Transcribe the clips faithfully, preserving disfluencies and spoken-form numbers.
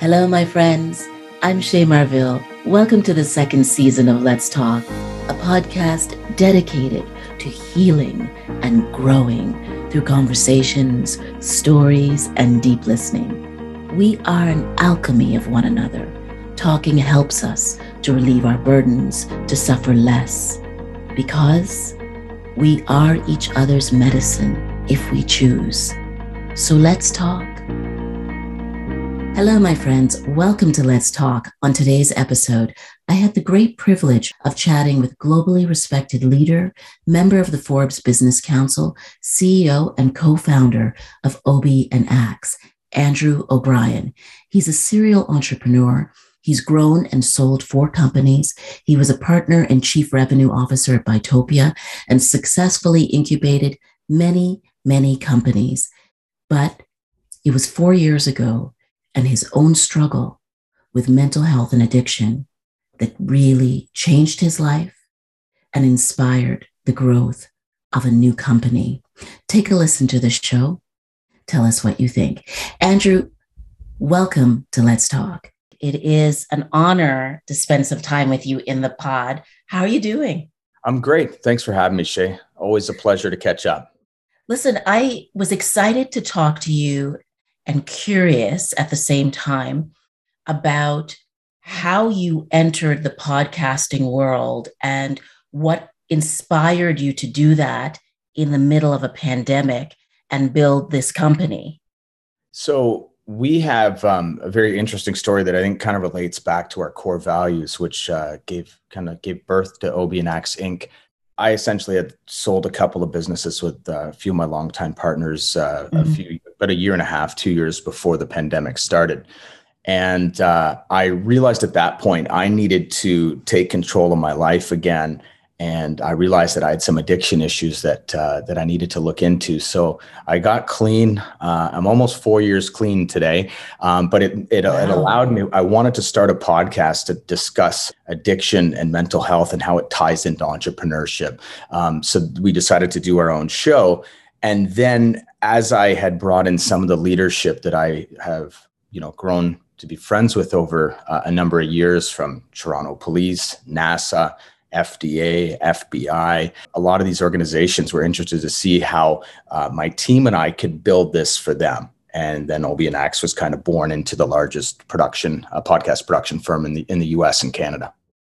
Hello, my friends. I'm Shay Marville. Welcome to the second season of Let's Talk, a podcast dedicated to healing and growing through conversations, stories, and deep listening. We are an alchemy of one another. Talking helps us to relieve our burdens, to suffer less, because we are each other's medicine if we choose. So let's talk. Hello, my friends. Welcome to Let's Talk. On today's episode, I had the great privilege of chatting with globally respected leader, member of the Forbes Business Council, C E O and co-founder of Obie and Axe, Andrew O'Brien. He's a serial entrepreneur. He's grown and sold four companies. He was a partner and chief revenue officer at Bytopia and successfully incubated many, many companies. But it was four years ago and his own struggle with mental health and addiction that really changed his life and inspired the growth of a new company. Take a listen to the show. Tell us what you think. Andrew, welcome to Let's Talk. It is an honor to spend some time with you in the pod. How are you doing? I'm great. Thanks for having me, Shay. Always a pleasure to catch up. Listen, I was excited to talk to you and curious at the same time about how you entered the podcasting world and what inspired you to do that in the middle of a pandemic and build this company. So we have um, a very interesting story that I think kind of relates back to our core values, which uh, gave kind of gave birth to Obie and Axe Incorporated. I essentially had sold a couple of businesses with uh, a few of my longtime partners, uh, mm-hmm. a few, about a year and a half, two years before the pandemic started. And uh, I realized at that point, I needed to take control of my life again. And I realized that I had some addiction issues that uh, that I needed to look into. So I got clean. Uh, I'm almost four years clean today, um, but it it, wow. it allowed me. I wanted to start a podcast to discuss addiction and mental health and how it ties into entrepreneurship. Um, so we decided to do our own show. And then as I had brought in some of the leadership that I have, you know, grown to be friends with over uh, a number of years, from Toronto Police, NASA, F D A, F B I. A lot of these organizations were interested to see how uh, my team and I could build this for them. And then Obie and Axe was kind of born into the largest production, uh, podcast production firm in the in the U S and Canada.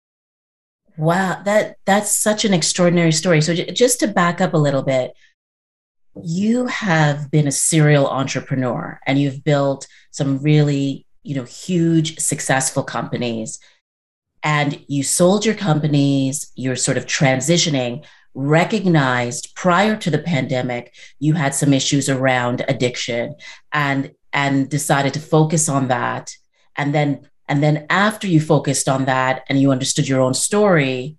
Wow, that that's such an extraordinary story. So j- just to back up a little bit, you have been a serial entrepreneur and you've built some really, you know, huge, successful companies. And you sold your companies, you're sort of transitioning, recognized prior to the pandemic, you had some issues around addiction and, and decided to focus on that. And then, and then after you focused on that and you understood your own story,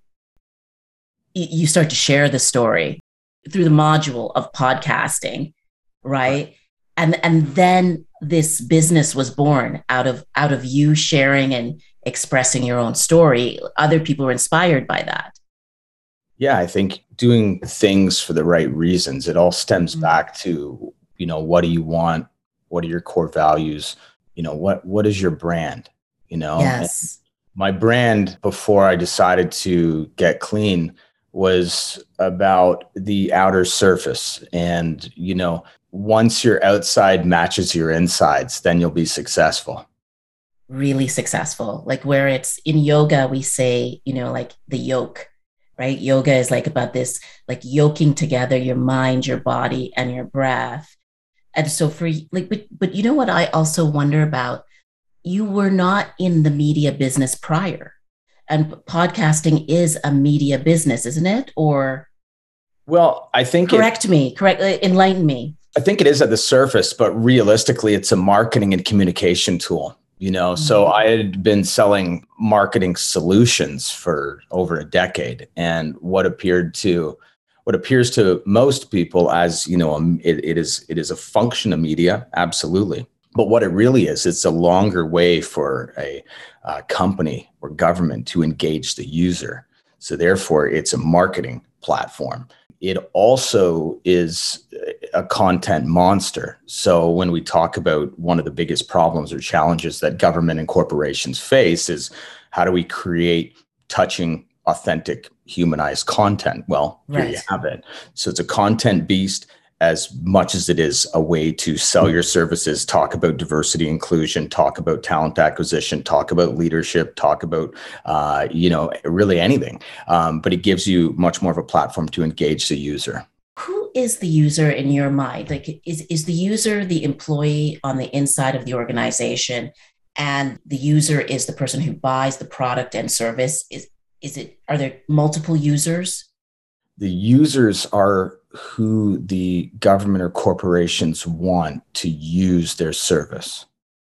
you start to share the story through the module of podcasting, right? right. And, and then this business was born out of, out of you sharing and expressing your own story. Other people were inspired by that. Yeah, I think doing things for the right reasons, it all stems mm-hmm. back to, you know, what do you want? What are your core values? You know, what what is your brand? You know, yes. And my brand before I decided to get clean was about the outer surface. And, you know, once your outside matches your insides, then you'll be successful. Really successful. Like where it's in yoga, we say, you know, like the yoke, right? Yoga is like about this, like yoking together your mind, your body, and your breath. And so for like, but, but you know what I also wonder about? You were not in the media business prior. And podcasting is a media business, isn't it? Or well, I think correct it, me, correct, enlighten me. I think it is at the surface, but realistically, it's a marketing and communication tool. You know, mm-hmm. So I had been selling marketing solutions for over a decade, and what appeared to, what appears to most people as, you know, um, it, it is it is a function of media, absolutely. But what it really is, it's a longer way for a uh, company or government to engage the user. So therefore, it's a marketing platform. it also is a content monster. So when we talk about one of the biggest problems or challenges that government and corporations face is how do we create touching, authentic, humanized content? Well, here Right. you have it. So it's a content beast as much as it is a way to sell your services, talk about diversity, inclusion, talk about talent acquisition, talk about leadership, talk about, uh, you know, really anything. Um, but it gives you much more of a platform to engage the user. Who is the user in your mind? Like, is, is the user the employee on the inside of the organization, and the user is the person who buys the product and service? Is, is it, are there multiple users? The users are who the government or corporations want to use their service.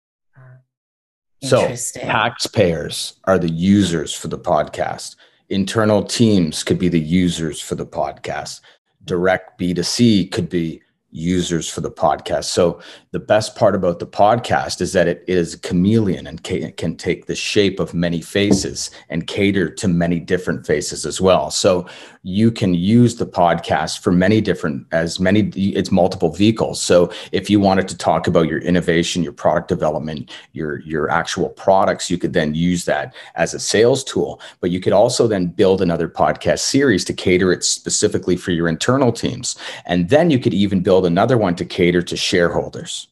So taxpayers are the users for the podcast. Internal teams could be the users for the podcast. Direct B two C could be users for the podcast. So the best part about the podcast is that it is a chameleon and can take the shape of many faces and cater to many different faces as well. So you can use the podcast for many different, as many, it's multiple vehicles. So if you wanted to talk about your innovation, your product development, your, your actual products, you could then use that as a sales tool. But you could also then build another podcast series to cater it specifically for your internal teams. And then you could even build another one to cater to shareholders.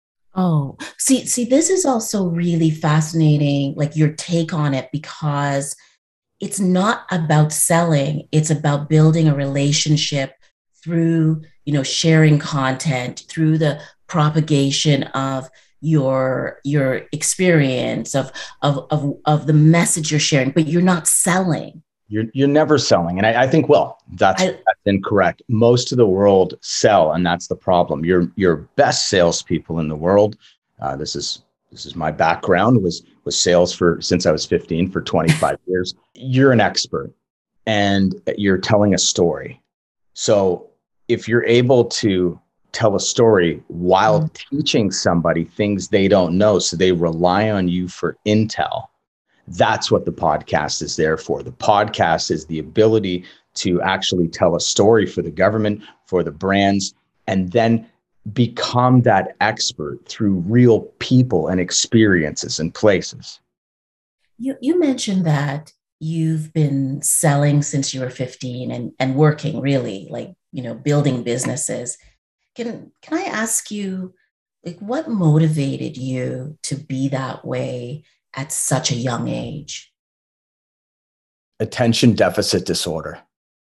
Oh, see, see, this is also really fascinating, like your take on it, because it's not about selling. It's about building a relationship through, you know, sharing content, through the propagation of your, your experience of, of, of, of the message you're sharing, but you're not selling. You're you're never selling. And I, I think, well, that's, I, that's incorrect. Most of the world sell, and that's the problem. Your your best salespeople in the world, uh, this is this is my background, was was sales for since I was fifteen for twenty-five years. You're an expert and you're telling a story. So if you're able to tell a story while mm-hmm. teaching somebody things they don't know, so they rely on you for intel, that's what the podcast is there for. The podcast is the ability to actually tell a story for the government, for the brands, and then become that expert through real people and experiences and places. You, you mentioned that you've been selling since you were fifteen and, and working really, like, you know, building businesses. Can, can I ask you, like, what motivated you to be that way at such a young age? Attention deficit disorder.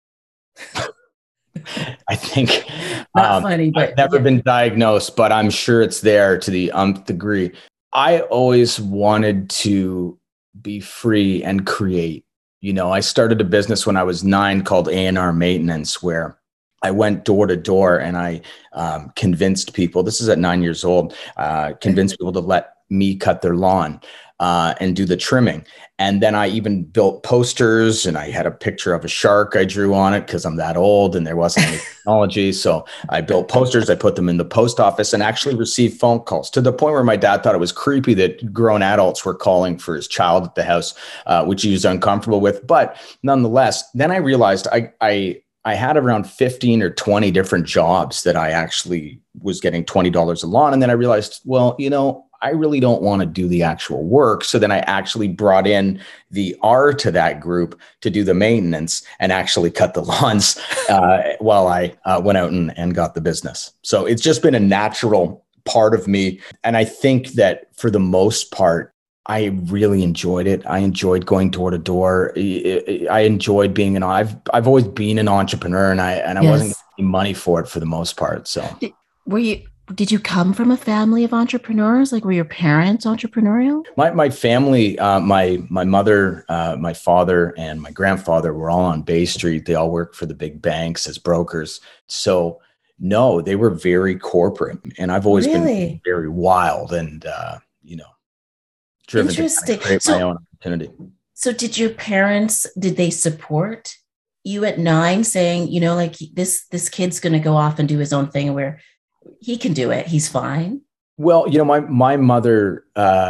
I think not um, funny, but I've never yeah. been diagnosed, but I'm sure it's there to the umpth degree. I always wanted to be free and create. You know, I started a business when I was nine called A and R Maintenance, where I went door to door and I um, convinced people, this is at nine years old, uh, convinced people to let me cut their lawn. Uh, and do the trimming. And then I even built posters, and I had a picture of a shark I drew on it because I'm that old and there wasn't any technology. So I built posters, I put them in the post office, and actually received phone calls to the point where my dad thought it was creepy that grown adults were calling for his child at the house, uh, which he was uncomfortable with. But nonetheless, then I realized I, I, I had around fifteen or twenty different jobs that I actually was getting twenty dollars a lawn. And then I realized, well, you know, I really don't want to do the actual work. So then I actually brought in the R to that group to do the maintenance and actually cut the lawns uh, while I uh, went out and, and got the business. So it's just been a natural part of me. And I think that for the most part, I really enjoyed it. I enjoyed going door to door. I enjoyed being an, I've, I've always been an entrepreneur, and I, and I yes. wasn't getting money for it for the most part. So did, were you, Did you come from a family of entrepreneurs? Like, were your parents entrepreneurial? My my family, uh, my my mother, uh, my father, and my grandfather were all on Bay Street. They all worked for the big banks as brokers. So no, they were very corporate, and I've always really? been very wild and uh, you know, driven to kind of create so, my own opportunity. So, did your parents? Did they support you at nine, saying, you know, like this this kid's going to go off and do his own thing, where he can do it, he's fine? Well, you know, my my mother uh,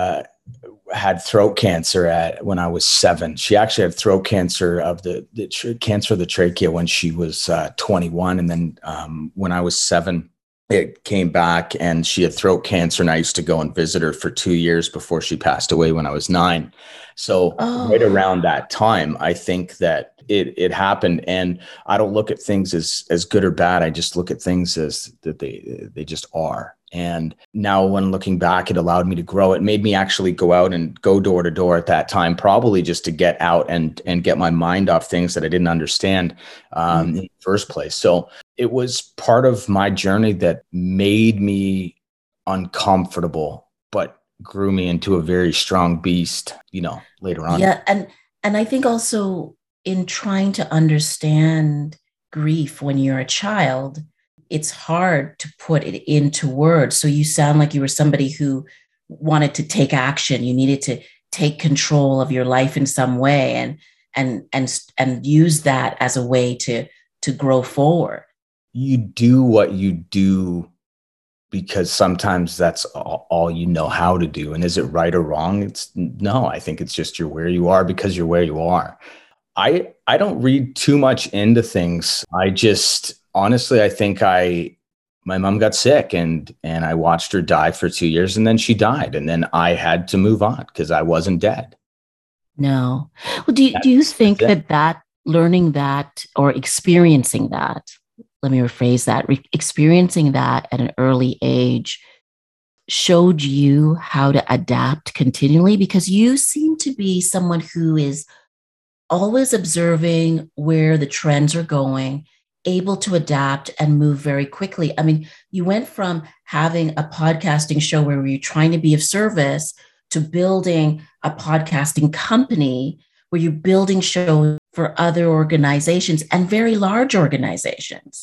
had throat cancer at when I was seven. She actually had throat cancer of the, the tr- cancer of the trachea when she was uh, twenty-one. And then um, when I was seven, it came back and she had throat cancer. And I used to go and visit her for two years before she passed away when I was nine. So Oh, right around that time, I think that it it happened. And I don't look at things as as good or bad. I just look at things as that they they just are. And now when looking back, it allowed me to grow. It made me actually go out and go door to door at that time, probably just to get out and, and get my mind off things that I didn't understand um, mm-hmm. in the first place. So it was part of my journey that made me uncomfortable, but grew me into a very strong beast, you know, later on. Yeah. And, and I think also in trying to understand grief when you're a child, it's hard to put it into words. So you sound like you were somebody who wanted to take action. You needed to take control of your life in some way and and and and use that as a way to to grow forward. You do what you do because sometimes that's all, all you know how to do. And is it right or wrong? It's no, I think it's just you're where you are because you're where you are. I I don't read too much into things. I just honestly, I think I, my mom got sick and, and I watched her die for two years and then she died. And then I had to move on because I wasn't dead. No. Well, do you, do you think that that learning that or experiencing that, let me rephrase that, re- experiencing that at an early age showed you how to adapt continually? Because you seem to be someone who is always observing where the trends are going, able to adapt and move very quickly. I mean, you went from having a podcasting show where you're trying to be of service to building a podcasting company where you're building shows for other organizations and very large organizations.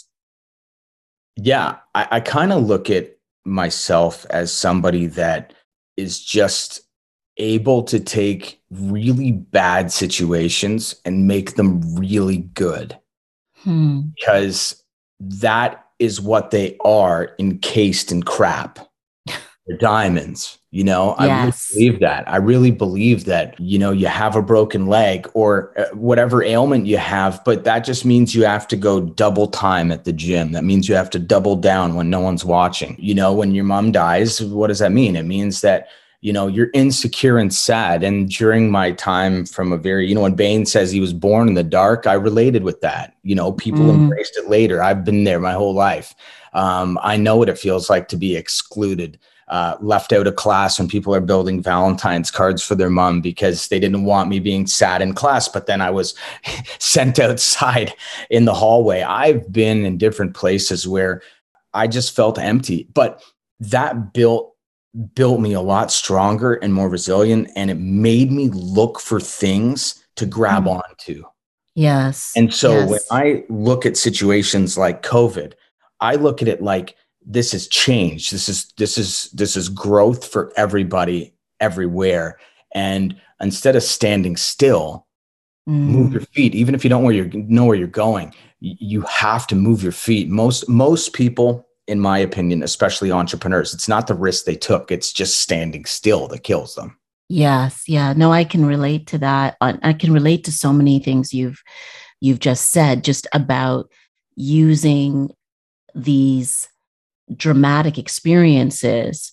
Yeah, I, I kind of look at myself as somebody that is just able to take really bad situations and make them really good. Hmm. Because that is what they are, encased in crap. They're diamonds, you know. Yes. I really believe that. I really believe that, you know, you have a broken leg or whatever ailment you have, but that just means you have to go double time at the gym. That means you have to double down when no one's watching. You know, when your mom dies, what does that mean? It means that, you know, you're insecure and sad. And during my time from a very, you know, when Bane says he was born in the dark, I related with that. You know, people mm. embraced it later. I've been there my whole life. Um, I know what it feels like to be excluded, uh, left out of class when people are building Valentine's cards for their mom because they didn't want me being sad in class. But then I was sent outside in the hallway. I've been in different places where I just felt empty, but that built built me a lot stronger and more resilient. And it made me look for things to grab mm. onto. Yes. And so yes. when I look at situations like COVID, I look at it like this is change. This is, this is, this is growth for everybody everywhere. And instead of standing still, mm. move your feet. Even if you don't where you're, know where you're going, you have to move your feet. Most, most people, in my opinion, especially entrepreneurs, it's not the risk they took. It's just standing still that kills them. Yes. Yeah. No, I can relate to that. I can relate to so many things you've, you've just said, just about using these dramatic experiences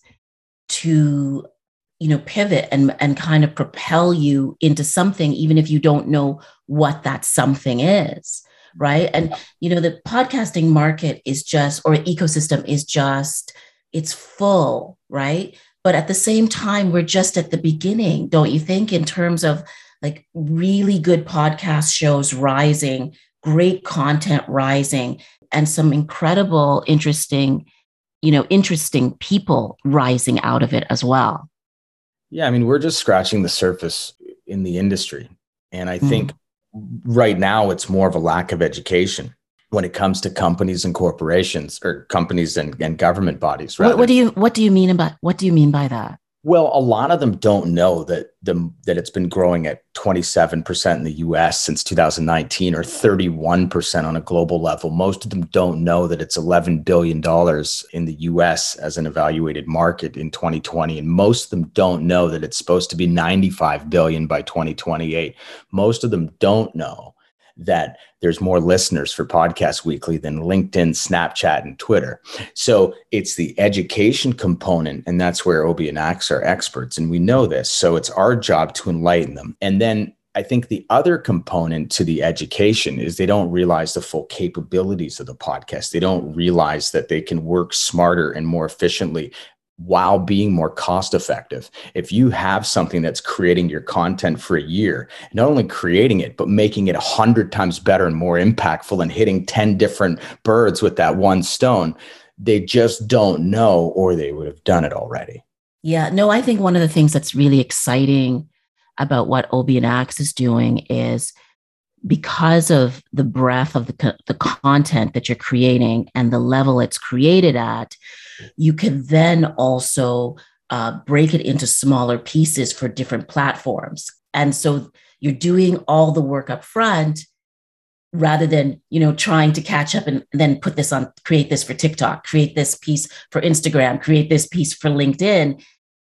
to, you know, pivot and, and kind of propel you into something, even if you don't know what that something is. Right. And, you know, the podcasting market is just, or ecosystem is just, it's full. Right. But at the same time, we're just at the beginning, don't you think, in terms of like really good podcast shows rising, great content rising, and some incredible, interesting, you know, interesting people rising out of it as well. Yeah. I mean, we're just scratching the surface in the industry. And I think mm. right now, it's more of a lack of education when it comes to companies and corporations or companies and, and government bodies. What, what do you What do you mean about What do you mean by that? Well, a lot of them don't know that the that it's been growing at twenty-seven percent in the U S since two thousand nineteen, or thirty-one percent on a global level. Most of them don't know that it's eleven billion dollars in the U S as an evaluated market in twenty twenty. And most of them don't know that it's supposed to be ninety-five billion dollars by twenty twenty-eight. Most of them don't know that there's more listeners for Podcast Weekly than LinkedIn, Snapchat, and Twitter. So it's the education component, and that's where Obie and Axe are experts, and we know this. So it's our job to enlighten them. And then I think the other component to the education is they don't realize the full capabilities of the podcast. They don't realize that they can work smarter and more efficiently while being more cost effective. If you have something that's creating your content for a year, not only creating it, but making it a hundred times better and more impactful and hitting ten different birds with that one stone, they just don't know, or they would have done it already. Yeah, no, I think one of the things that's really exciting about what Obie and Axe is doing is because of the breadth of the, co- the content that you're creating and the level it's created at, you can then also uh, break it into smaller pieces for different platforms. And so you're doing all the work up front rather than, you know, trying to catch up and then put this on, create this for TikTok, create this piece for Instagram, create this piece for LinkedIn.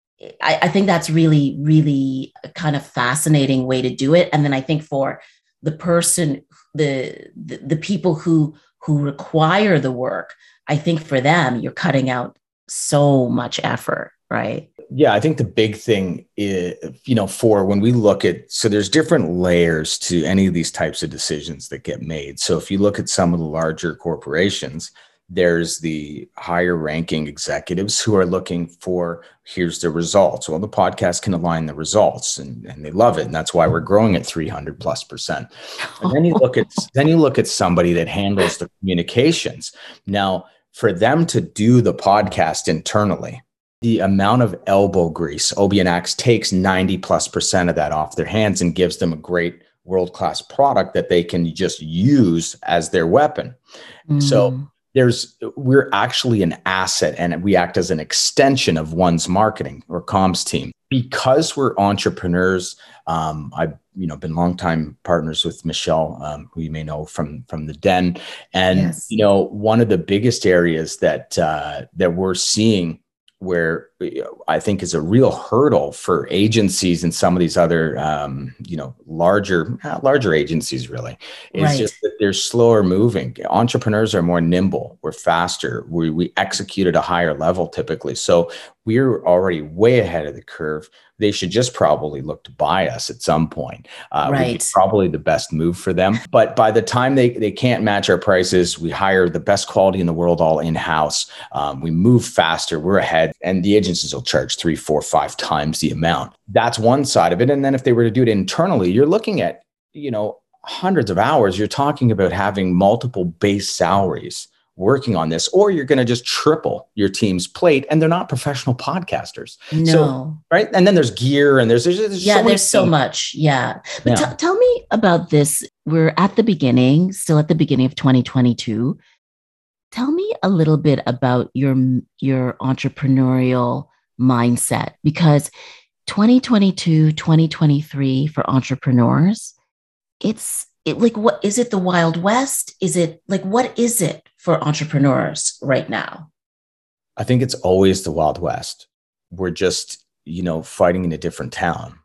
I, I think that's really, really a kind of fascinating way to do it. And then I think for the person, the, the, the people who, who require the work, I think for them, you're cutting out so much effort, right? Yeah, I think the big thing is, you know, for when we look at, so there's different layers to any of these types of decisions that get made. So if you look at some of the larger corporations, there's the higher ranking executives who are looking for, here's the results. Well, the podcast can align the results, and, and they love it. And that's why we're growing at three hundred plus percent. And then you look at, then you look at somebody that handles the communications. Now, for them to do the podcast internally, the amount of elbow grease, Obie and Axe takes ninety plus percent of that off their hands and gives them a great world-class product that they can just use as their weapon. Mm. So there's, we're actually an asset, and we act as an extension of one's marketing or comms team. Because we're entrepreneurs, um, I've you know been longtime partners with Michelle, um, who you may know from from the Den, and yes. you know one of the biggest areas that uh, that we're seeing, where I think is a real hurdle for agencies and some of these other, um, you know, larger, uh, larger agencies really, is right. just that they're slower moving. Entrepreneurs are more nimble. We're faster. We, we execute at a higher level typically. So we're already way ahead of the curve. They should just probably look to buy us at some point. Uh, right. Would be probably the best move for them. But by the time they, they can't match our prices, we hire the best quality in the world all in-house. Um, we move faster. We're ahead. And the agencies will charge three, four, five times the amount. That's one side of it. And then if they were to do it internally, you're looking at, you know, hundreds of hours. You're talking about having multiple base salaries working on this, or you're going to just triple your team's plate, and they're not professional podcasters. No. So, right. And then there's gear, and there's, there's, there's yeah, so there's so much. Yeah. But yeah. T- tell me about this. We're at the beginning, still at the beginning of twenty twenty-two. Tell me a little bit about your, your entrepreneurial mindset, because twenty twenty-two, twenty twenty-three for entrepreneurs, it's it like, what is it? The Wild West? Is it like, what is it for entrepreneurs right now? I think it's always the Wild West. We're just, you know, fighting in a different town.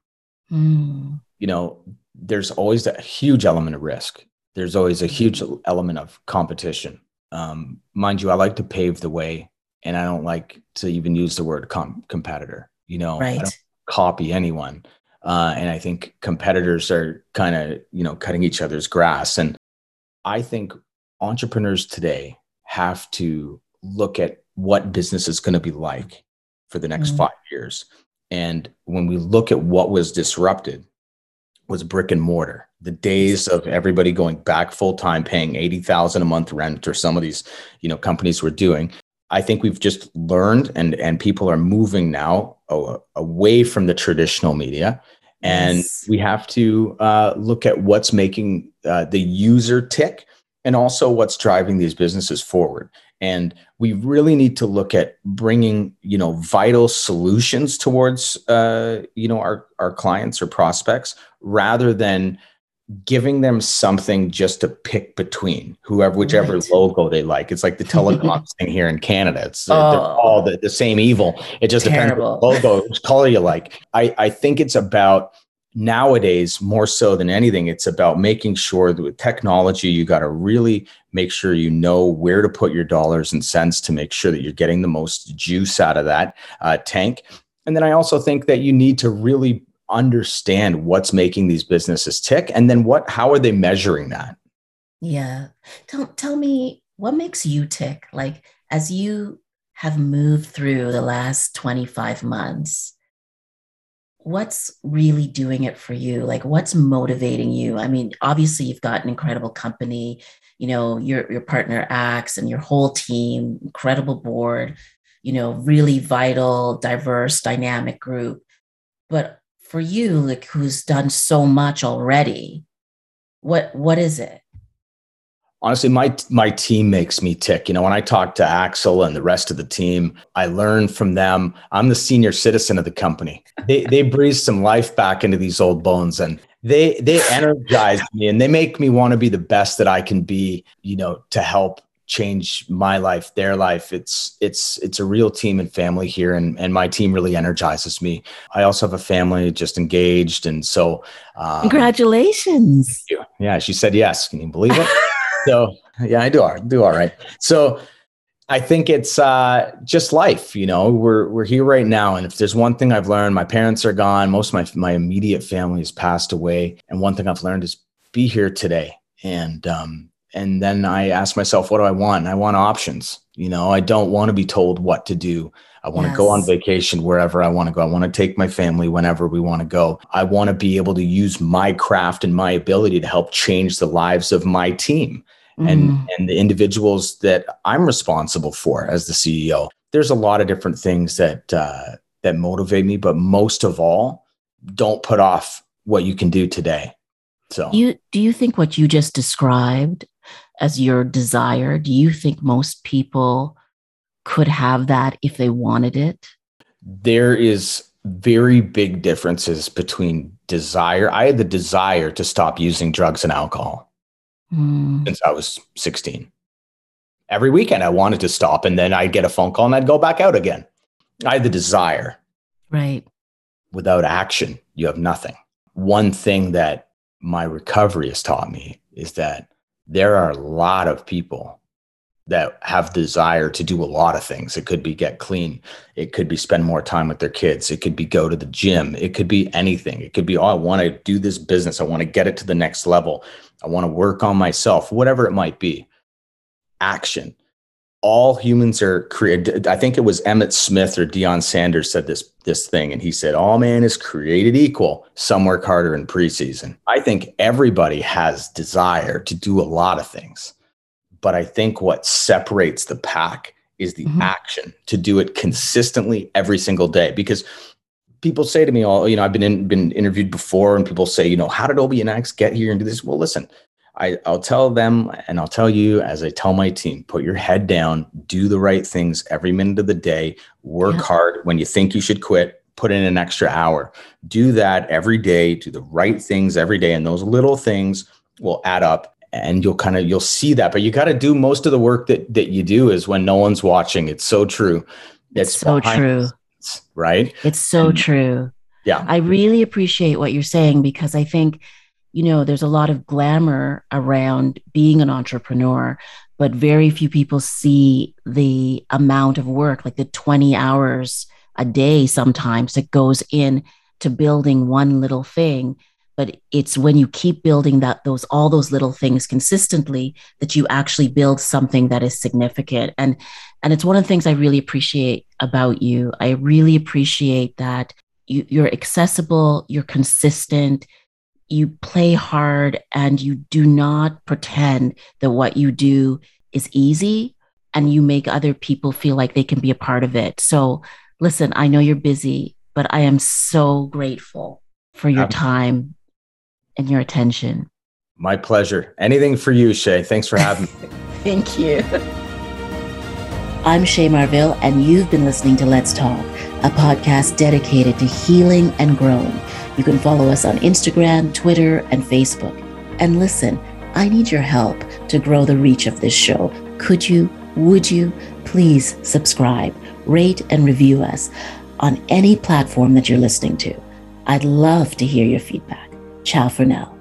Mm. You know, there's always a huge element of risk. There's always a huge element of competition. Um, mind you, I like to pave the way, and I don't like to even use the word com- competitor. You know, right. I don't copy anyone. Uh, and I think competitors are kind of, you know, cutting each other's grass. And I think entrepreneurs today have to look at what business is going to be like for the next mm-hmm. five years. And when we look at what was disrupted, was brick and mortar. The days of everybody going back full time, paying eighty thousand dollars a month rent, or some of these, you know, companies were doing. I think we've just learned, and and people are moving now oh, away from the traditional media, and yes. we have to uh, look at what's making uh, the user tick, and also what's driving these businesses forward. And we really need to look at bringing, you know, vital solutions towards, uh, you know, our, our clients or prospects, rather than giving them something just to pick between whoever, whichever Right. logo they like. It's like the telecoms thing here in Canada. It's Oh, they're all the, the same evil. It just terrible. depends on the logo, which color you like. I, I think it's about nowadays, more so than anything, it's about making sure that with technology, you got to really make sure you know where to put your dollars and cents to make sure that you're getting the most juice out of that uh, tank. And then I also think that you need to really understand what's making these businesses tick, and then what, how are they measuring that? Yeah. Tell, tell me, what makes you tick? Like, as you have moved through the last twenty-five months, what's really doing it for you? Like, what's motivating you? I mean, obviously you've got an incredible company, you know, your, your partner Axe and your whole team, incredible board, you know, really vital, diverse, dynamic group. But for you, like, who's done so much already, what, what is it? Honestly, my my team makes me tick. You know, when I talk to Axel and the rest of the team, I learn from them. I'm the senior citizen of the company. They they breathe some life back into these old bones, and they they energize me, and they make me want to be the best that I can be, you know, to help change my life, their life. It's it's it's a real team and family here, and and my team really energizes me. I also have a family, just engaged, and so um, congratulations. Yeah, she said yes. Can you believe it? So yeah, I do. I do all right. So I think it's uh, just life. You know, we're we're here right now, and if there's one thing I've learned, my parents are gone. Most of my my immediate family has passed away, and one thing I've learned is be here today. And um, and then I ask myself, what do I want? And I want options. You know, I don't want to be told what to do. I want yes. to go on vacation wherever I want to go. I want to take my family whenever we want to go. I want to be able to use my craft and my ability to help change the lives of my team and, mm. and the individuals that I'm responsible for as the C E O. There's a lot of different things that uh, that motivate me, but most of all, don't put off what you can do today. So, you do you think what you just described as your desire, do you think most people could have that if they wanted it? There is very big differences between desire. I had the desire to stop using drugs and alcohol mm. since I was sixteen. Every weekend I wanted to stop, and then I'd get a phone call and I'd go back out again. I had the desire. Right. Without action, you have nothing. One thing that my recovery has taught me is that there are a lot of people that have desire to do a lot of things. It could be get clean. It could be spend more time with their kids. It could be go to the gym. It could be anything. It could be, oh, I want to do this business. I want to get it to the next level. I want to work on myself, whatever it might be. Action. All humans are created. I think it was Emmett Smith or Deion Sanders said this, this thing. And he said, all man is created equal. Some work harder in preseason. I think everybody has desire to do a lot of things. But I think what separates the pack is the mm-hmm. action to do it consistently every single day. Because people say to me, oh, you know, I've been in, been interviewed before, and people say, you know, how did O B N X get here and do this? Well, listen, I, I'll tell them, and I'll tell you, as I tell my team, put your head down, do the right things every minute of the day, work yeah. hard. When you think you should quit, put in an extra hour. Do that every day, do the right things every day. And those little things will add up. And you'll kind of, you'll see that, but you got to do most of the work that, that you do is when no one's watching. It's so true. It's, it's so true. Us, right? It's so and, true. Yeah. I really appreciate what you're saying, because I think, you know, there's a lot of glamour around being an entrepreneur, but very few people see the amount of work, like the twenty hours a day sometimes that goes in to building one little thing. But it's when you keep building that, those, all those little things consistently, that you actually build something that is significant. And, and it's one of the things I really appreciate about you. I really appreciate that you, you're accessible, you're consistent, you play hard, and you do not pretend that what you do is easy, and you make other people feel like they can be a part of it. So listen, I know you're busy, but I am so grateful for your time and your attention. My pleasure. Anything for you, Shay. Thanks for having me. Thank you. I'm Shay Marville, and you've been listening to Let's Talk, a podcast dedicated to healing and growing. You can follow us on Instagram, Twitter, and Facebook. And listen, I need your help to grow the reach of this show. Could you, would you, please subscribe, rate, and review us on any platform that you're listening to. I'd love to hear your feedback. Ciao for now.